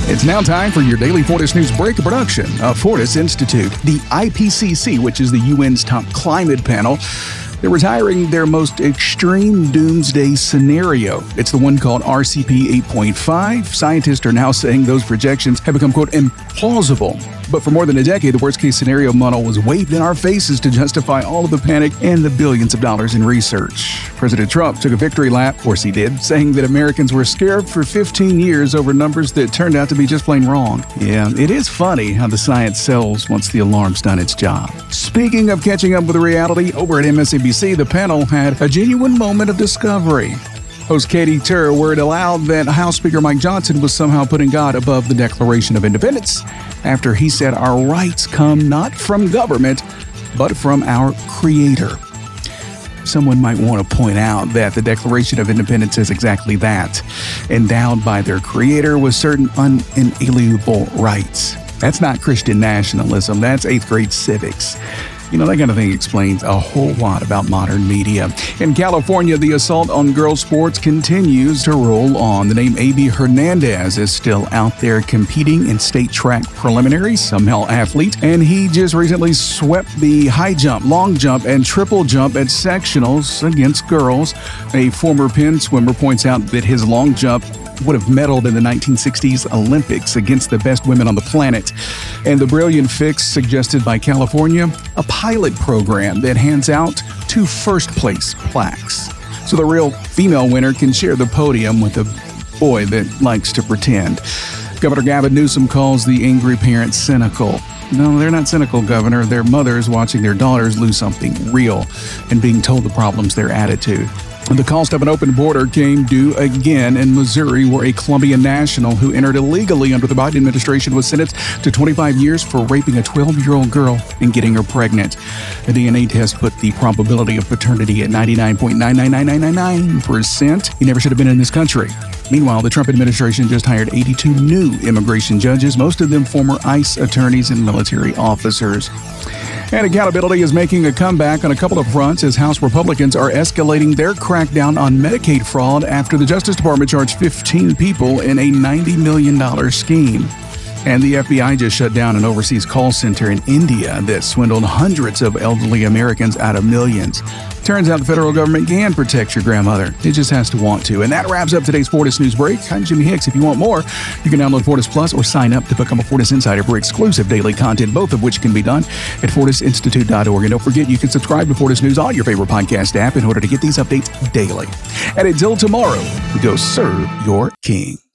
It's now time for your daily Fortis News Break, a production of Fortis Institute. The IPCC, which is the UN's top climate panel, they're retiring their most extreme doomsday scenario. It's the one called RCP 8.5. Scientists are now saying those projections have become, quote, implausible. But for more than a decade, the worst-case scenario model was waved in our faces to justify all of the panic and the billions of dollars in research. President Trump took a victory lap, of course he did, saying that Americans were scared for 15 years over numbers that turned out to be just plain wrong. Yeah, it is funny how the science sells once the alarm's done its job. Speaking of catching up with reality, over at MSNBC, the panel had a genuine moment of discovery. Host Katie Tur word aloud that House Speaker Mike Johnson was somehow putting God above the Declaration of Independence after he said our rights come not from government, but from our Creator. Someone might want to point out that the Declaration of Independence is exactly that, endowed by their Creator with certain unalienable rights. That's not Christian nationalism, that's 8th grade civics. You know, that kind of thing explains a whole lot about modern media. In California, the assault on girls' sports continues to roll on. The name A.B. Hernandez is still out there competing in state track preliminaries, some male athlete, and he just recently swept the high jump, long jump, and triple jump at sectionals against girls. A former Penn swimmer points out that his long jump would have medaled in the 1960s Olympics against the best women on the planet. And the brilliant fix suggested by California, a pilot program that hands out 2 first-place plaques. So the real female winner can share the podium with a boy that likes to pretend. Governor Gavin Newsom calls the angry parents cynical. No, they're not cynical, Governor. They're mothers watching their daughters lose something real and being told the problem's their attitude. The cost of an open border came due again in Missouri, where a Columbia national who entered illegally under the Biden administration was sentenced to 25 years for raping a 12-year-old girl and getting her pregnant. A DNA test put the probability of paternity at 99.99999%. He never should have been in this country. Meanwhile, the Trump administration just hired 82 new immigration judges, most of them former ICE attorneys and military officers. And accountability is making a comeback on a couple of fronts as House Republicans are escalating their crackdown on Medicaid fraud after the Justice Department charged 15 people in a $90 million scheme. And the FBI just shut down an overseas call center in India that swindled hundreds of elderly Americans out of millions. Turns out the federal government can protect your grandmother. It just has to want to. And that wraps up today's Fortis News Break. I'm Jimmy Hicks. If you want more, you can download Fortis Plus or sign up to become a Fortis Insider for exclusive daily content, both of which can be done at fortisinstitute.org. And don't forget, you can subscribe to Fortis News on your favorite podcast app in order to get these updates daily. And until tomorrow, go serve your king.